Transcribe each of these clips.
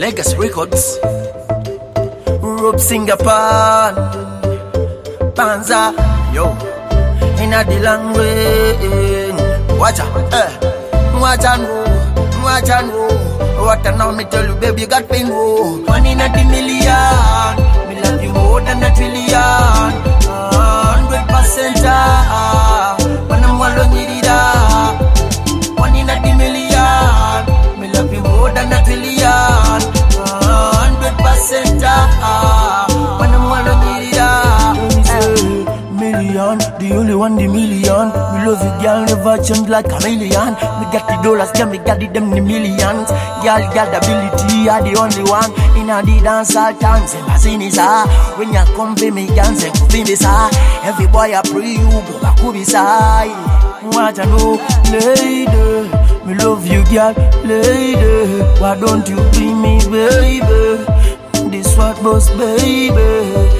Legacy Records, Rob Singapore, Panza, yo, in a the language. Watch out, watch out, what a now me tell you, baby, you got pain, oh. 1 in a million, me love you more than a trillion, 100%, when I'm alone, you did 1 in a million, me love you more than a trillion, 100%, when I'm alone, you did million, the only one, the million. Me love you, girl, never change like a million. Me got the dollars, girl, me got them the millions. Girl, got the ability, you're the only one. In a the dance all time, say my sin is when you come for me, girl, say for me, sir. Every boy I pray you, go back to be side. What you know, lady, me love you, girl, lady. Why don't you be me, baby? This what boss, baby.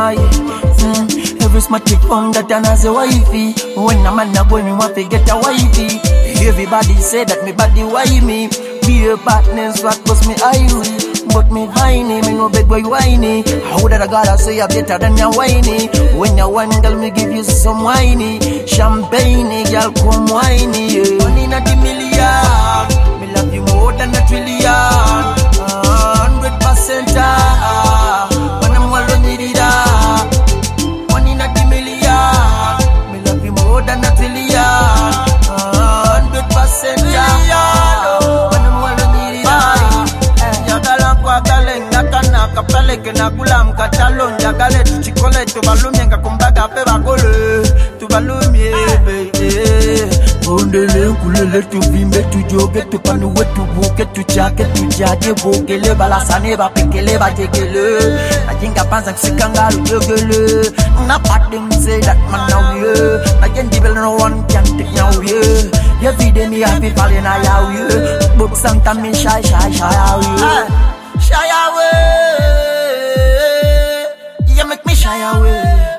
Every smarty phone that and as a wifey. When a man a boy, me want to get a wifey. Everybody say that me body why me. Be a partners, what was me irie. But me whiny, me no big boy whiny. How that I gotta say I'm better than your whiny. When you want girl, me give you some whiny. Champagne, girl, come whiny, yeah. 1 in a million, me love you more than a trillion, 100%, when I'm alone, you did 1 in a million, me love you more than a trillion, 100%, when I'm alone, you did Yagala kwa gale, nakana kapale, kena gulam katalon, yagale, tuchikole, tubalumye, ngakumbaga, peba gole, tubalumye, baby. Ondele, kulele, tuvimbe, tujoge, tupanuwe, tubuke, tuchake, tujage, bogele, balasane, bapekele, bajegele. Najinga panza kusikanga, lujogele. Not them say that man now, yeah. I can't even no one can take now, yeah. Every day me happy falling out, yeah. But sometimes me shy, yeah. Shy away. You make me shy away.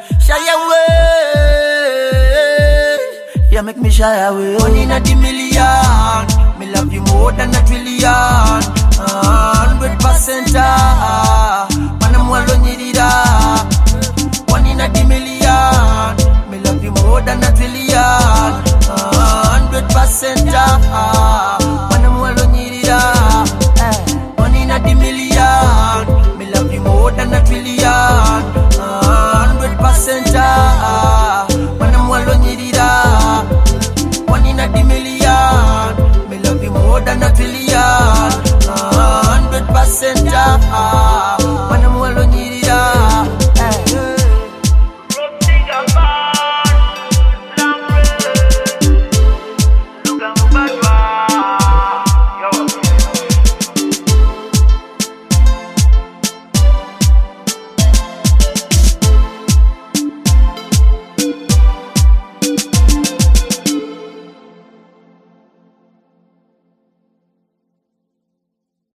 You make me shy away. 1 in a million, me love you more than a trillion, 100%, when I'm alone, you did 1 in a million, me love you more than a trillion, 100%, when I'm alone, you did 1 in a million, me love you more than a trillion, 100%, when I'm alone, you did 1 in a million, me love you more than a trillion, 100%.